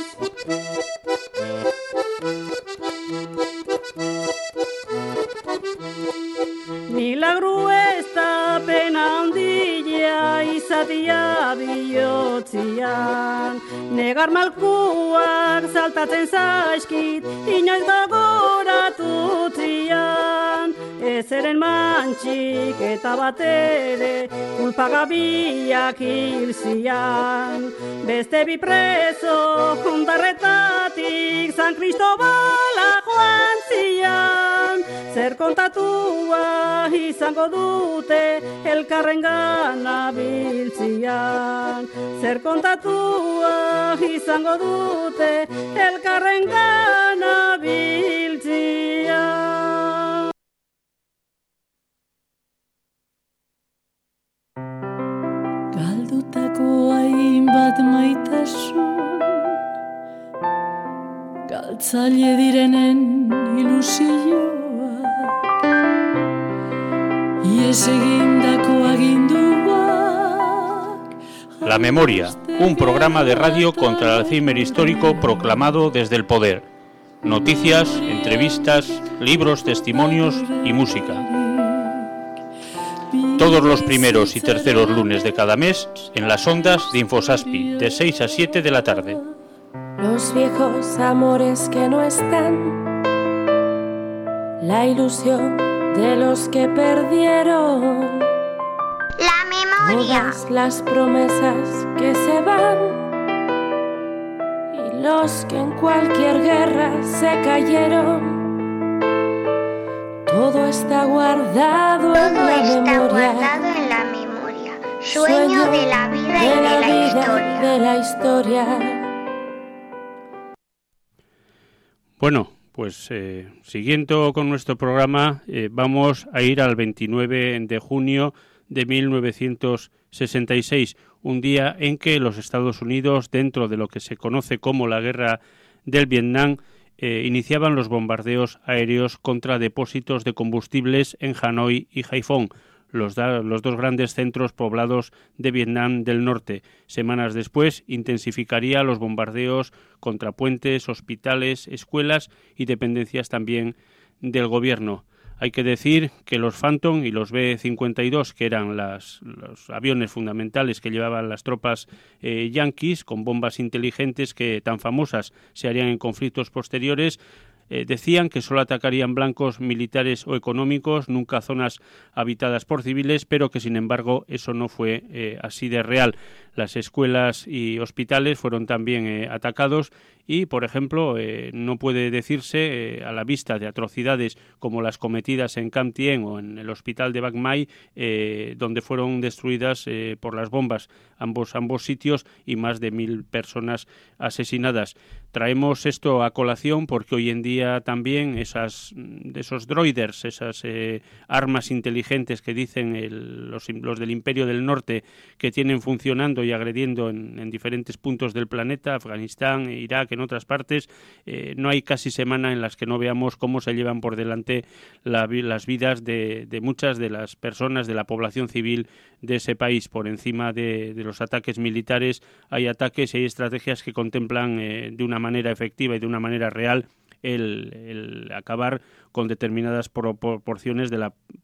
Milagru ez da pena handia izatia bihotzian. Negar malkuak saltatzen zaizkit, inoiz gogoratutzian. Ezeren mantxik eta batere, kulpagabiak hilzian. Beste bi preso, hondarretatik, San Cristobala joan zian. Zer kontatua izango dute, elkarren gana biltzian. Zer kontatua izango dute, elkarren gana biltzian. Galdutako hainbat maitasun, galtzaile direnen ilusioak, ies egindako aginduak. La Memoria, un programa de radio contra el Alzheimer histórico proclamado desde el poder. Noticias, entrevistas, libros, testimonios y música. Todos los primeros y terceros lunes de cada mes en las ondas de Infosaspi, de seis a siete de la tarde. Los viejos amores que no están, la ilusión de los que perdieron, la memoria, todas las promesas que se van y los que en cualquier guerra se cayeron. Todo está guardado, todo en, la está memoria. guardado en la memoria. Sueño, Sueño de la vida de y de la, la historia. De la historia. Bueno, pues eh, siguiendo con nuestro programa, eh, vamos a ir al veintinueve de junio de mil novecientos sesenta y seis, un día en que los Estados Unidos, dentro de lo que se conoce como la Guerra del Vietnam, eh, iniciaban los bombardeos aéreos contra depósitos de combustibles en Hanoi y Haiphong, los, da, los dos grandes centros poblados de Vietnam del Norte. Semanas después intensificaría los bombardeos contra puentes, hospitales, escuelas y dependencias también del gobierno. Hay que decir que los Phantom y los B cincuenta y dos, que eran las, los aviones fundamentales que llevaban las tropas eh, yanquis, con bombas inteligentes que tan famosas se harían en conflictos posteriores, Eh, decían que solo atacarían blancos militares o económicos, nunca zonas habitadas por civiles, pero que sin embargo eso no fue eh, así de real. Las escuelas y hospitales fueron también eh, atacados y, por ejemplo, eh, no puede decirse eh, a la vista de atrocidades como las cometidas en Cam Tien o en el hospital de Bach Mai, eh, donde fueron destruidas eh, por las bombas ambos, ambos sitios y más de mil personas asesinadas. Traemos esto a colación porque hoy en día también esas, esos droiders, esas eh, armas inteligentes que dicen el, los, los del Imperio del Norte que tienen funcionando y agrediendo en, en diferentes puntos del planeta, Afganistán, Irak, en otras partes, eh, no hay casi semana en las que no veamos cómo se llevan por delante la, las vidas de, de muchas de las personas de la población civil de ese país. Por encima de, de los ataques militares hay ataques y hay estrategias que contemplan eh, de una manera efectiva y de una manera real el, el acabar con determinadas proporciones de la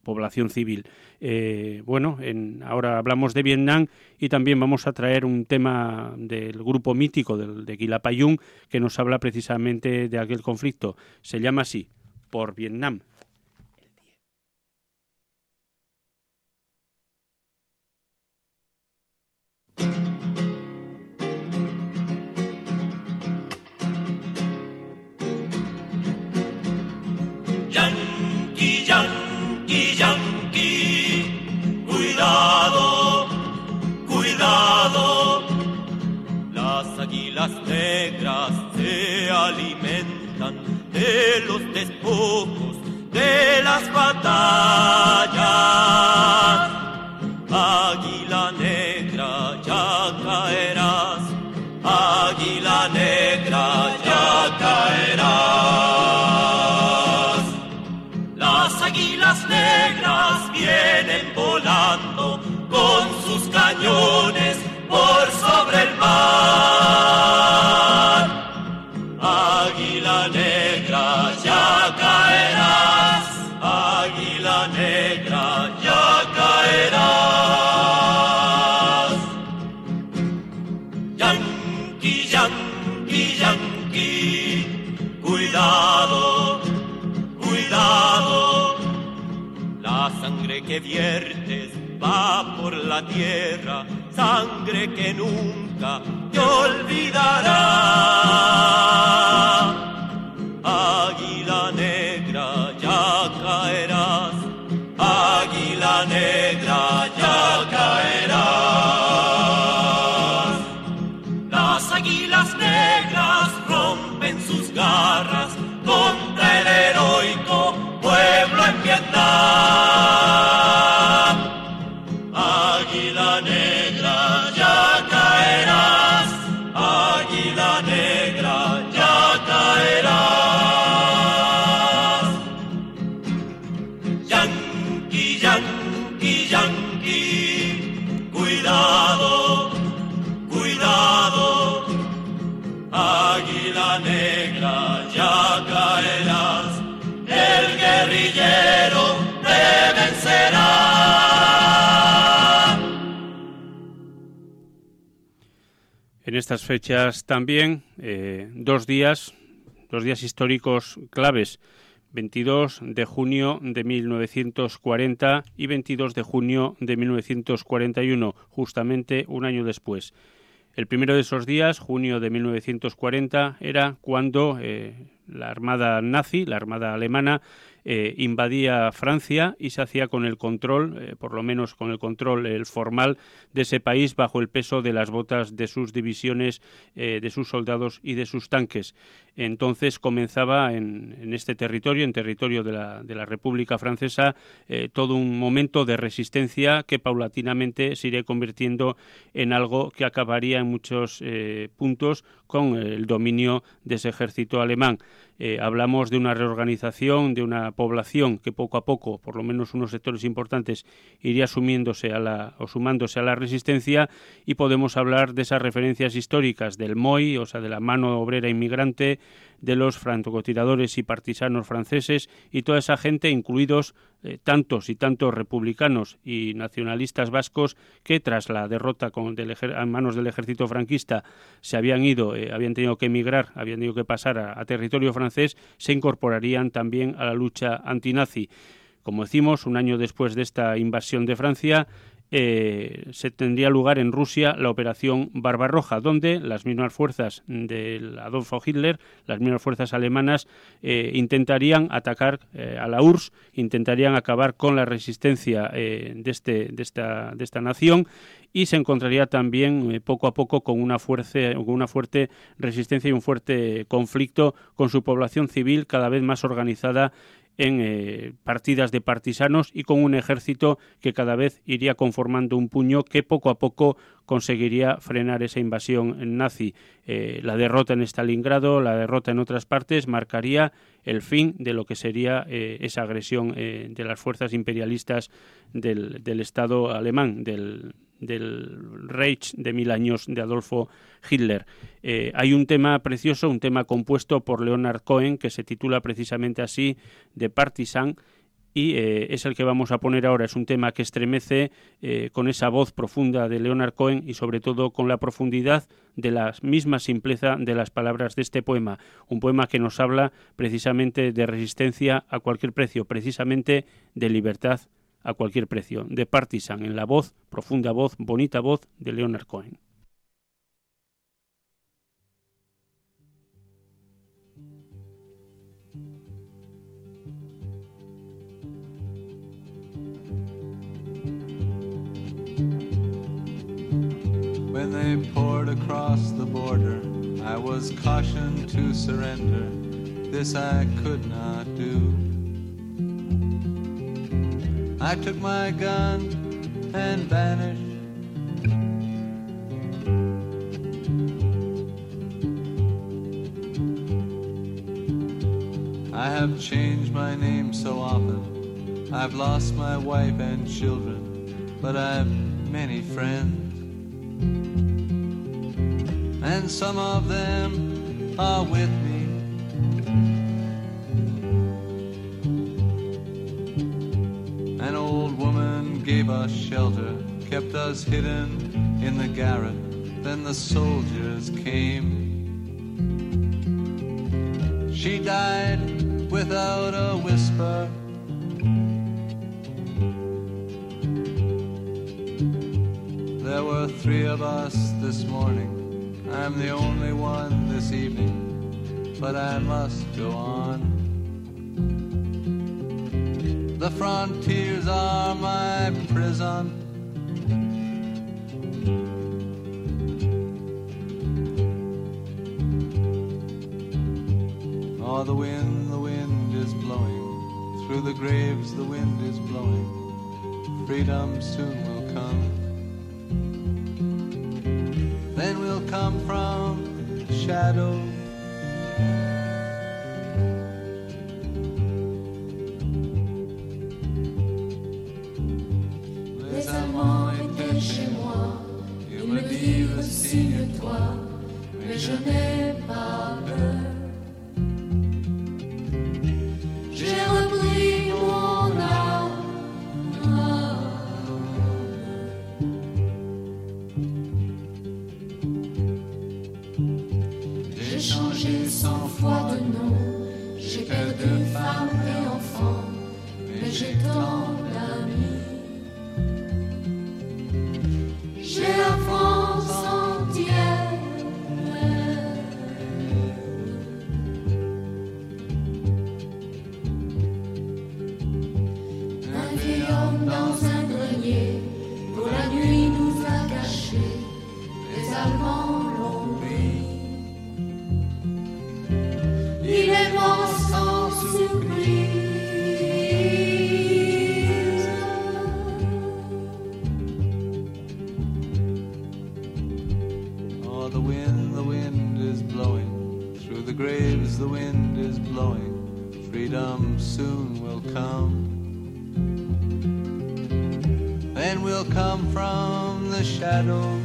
población civil. Eh, bueno, en, ahora hablamos de Vietnam y también vamos a traer un tema del grupo mítico del, de Quilapayún que nos habla precisamente de aquel conflicto. Se llama así, Por Vietnam. Yankee, Yankee, Yankee, cuidado, cuidado. Las águilas negras se alimentan de los despojos de las batallas. Águila negra, ya caerás. Águila negra, ya caerás. Las águilas negras vienen volando con sus cañones por sobre el mar. Águila negra, ya caerás. Águila negra, ya caerás. Yankee, Yankee, Yankee, cuidado, cuidado. La sangre que viertes va por la tierra, sangre que nunca te olvidará. Águila negra, ya caerás. Águila negra, ya caerás. Las águilas negras rompen sus garras contra el heroico pueblo en Vietnam. Águila negra, ya caerás. Águila negra, ya caerás. Yankee, Yankee, Yankee, cuidado, cuidado. Águila negra, ya caerás. El guerrillero te vencerá. En estas fechas también, eh, dos días, dos días históricos claves, veintidós de junio de mil novecientos cuarenta y veintidós de junio de mil novecientos cuarenta y uno, justamente un año después. El primero de esos días, junio de mil novecientos cuarenta, era cuando eh, la armada nazi, la armada alemana, eh, invadía Francia y se hacía con el control, eh, por lo menos con el control el formal de ese país bajo el peso de las botas de sus divisiones, eh, de sus soldados y de sus tanques. Entonces comenzaba en, en este territorio, en territorio de la, de la República Francesa, eh, todo un momento de resistencia que paulatinamente se iría convirtiendo en algo que acabaría en muchos eh, puntos con el dominio de ese ejército alemán. Eh, hablamos de una reorganización de una población que poco a poco, por lo menos unos sectores importantes, iría sumiéndose a la, o sumándose a la resistencia, y podemos hablar de esas referencias históricas del M O I, o sea, de la mano obrera inmigrante, de los francotiradores y partisanos franceses y toda esa gente, incluidos eh, tantos y tantos republicanos y nacionalistas vascos que tras la derrota con del ejer- a manos del ejército franquista se habían ido, eh, habían tenido que emigrar, habían tenido que pasar a, a territorio francés, se incorporarían también a la lucha antinazi. Como decimos, un año después de esta invasión de Francia, Eh, se tendría lugar en Rusia la operación Barbarroja, donde las mismas fuerzas del Adolfo Hitler, las mismas fuerzas alemanas, eh, intentarían atacar eh, a la U R S S, intentarían acabar con la resistencia eh, de, este, de, esta, de esta nación, y se encontraría también eh, poco a poco con una, fuerte, con una fuerte resistencia y un fuerte conflicto con su población civil cada vez más organizada en eh, partidas de partisanos y con un ejército que cada vez iría conformando un puño que poco a poco conseguiría frenar esa invasión nazi. Eh, la derrota en Stalingrado, la derrota en otras partes, marcaría el fin de lo que sería eh, esa agresión eh, de las fuerzas imperialistas del, del Estado alemán, del del Reich de mil años de Adolfo Hitler. Eh, hay un tema precioso, un tema compuesto por Leonard Cohen, que se titula precisamente así, The Partisan, y eh, es el que vamos a poner ahora. Es un tema que estremece eh, con esa voz profunda de Leonard Cohen y sobre todo con la profundidad de la misma simpleza de las palabras de este poema. Un poema que nos habla precisamente de resistencia a cualquier precio, precisamente de libertad a cualquier precio, de Partisan, en la voz, profunda voz, bonita voz de Leonard Cohen. When they poured across the border, I was cautioned to surrender. This I could not do. I took my gun and vanished. I have changed my name so often. I've lost my wife and children, but I've many friends. And some of them are with me. An old woman gave us shelter, kept us hidden in the garret. Then the soldiers came. She died without a whisper. There were three of us this morning. I'm the only one this evening, but I must go on. The frontiers are my prison. Oh, the wind, the wind is blowing. Through the graves the wind is blowing. Freedom soon will come. Then we'll come from shadow. Les Allemands étaient chez moi. Ils me disent signe-toi, mais je n'ai pas peur. J'ai repris mon âme. J'ai changé cent fois de nom, j'ai perdu femme et enfant, mais j'ai tant d'amis. J'ai la France entière. Un vieil homme dans un grenier, pour la nuit nous a cachés, les Allemands l'ont pris. Il est mort sans surprise. Oh, the wind, the wind is blowing. Through the graves the wind is blowing. Freedom soon will come. Then we'll come from the shadow.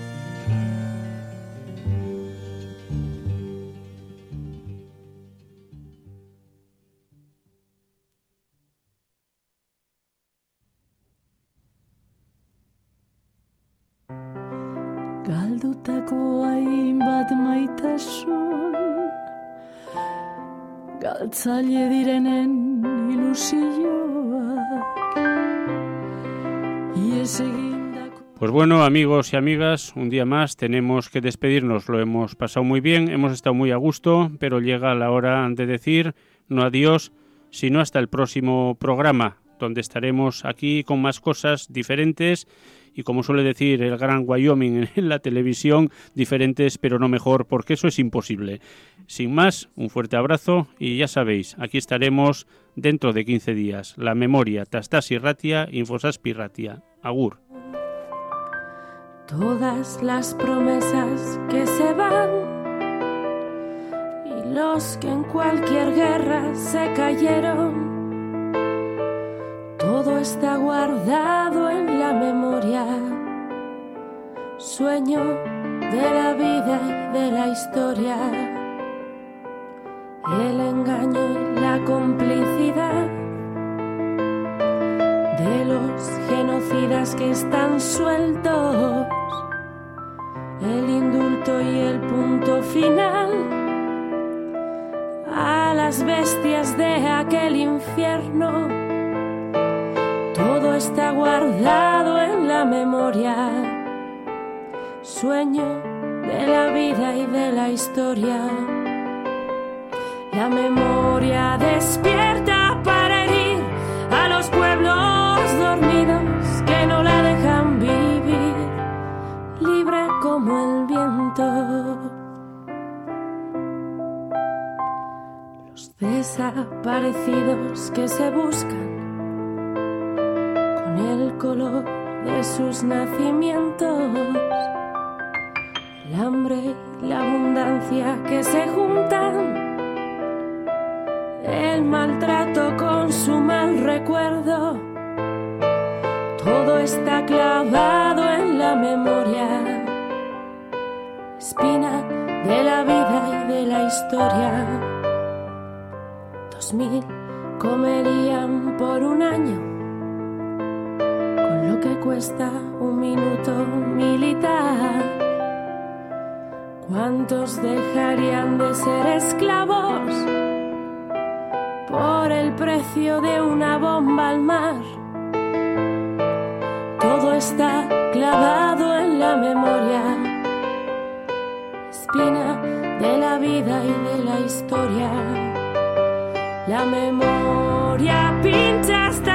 Galdutako hainbat maitasun, galtzaile direnen ilusioak, ies egindako... Pues bueno, amigos y amigas, un día más tenemos que despedirnos. Lo hemos pasado muy bien, hemos estado muy a gusto, pero llega la hora de decir no adiós, sino hasta el próximo programa, donde estaremos aquí con más cosas diferentes y, como suele decir el gran Wyoming en la televisión, diferentes pero no mejor, porque eso es imposible. Sin más, un fuerte abrazo y ya sabéis, aquí estaremos dentro de quince días. La memoria, Tastas Ratia, Infosaspi Ratia. Agur. Todas las promesas que se van y los que en cualquier guerra se cayeron, todo está guardado en la memoria, sueño de la vida y de la historia, el engaño y la complicidad, de los genocidas que están sueltos, el indulto y el punto final a las bestias de aquel infierno. Todo está guardado en la memoria, sueño de la vida y de la historia. La memoria despierta para herir a los pueblos dormidos que no la dejan vivir, libre como el viento. Los desaparecidos que se buscan con el color de sus nacimientos, el hambre y la abundancia que se juntan, el maltrato con su mal recuerdo, todo está clavado en la memoria, espina de la vida y de la historia. Dos mil comerían por un año con lo que cuesta un minuto militar. ¿Cuántos dejarían de ser esclavos por el precio de una bomba al mar? Todo está clavado en la memoria, espina de la vida y de la historia. La memoria pincha hasta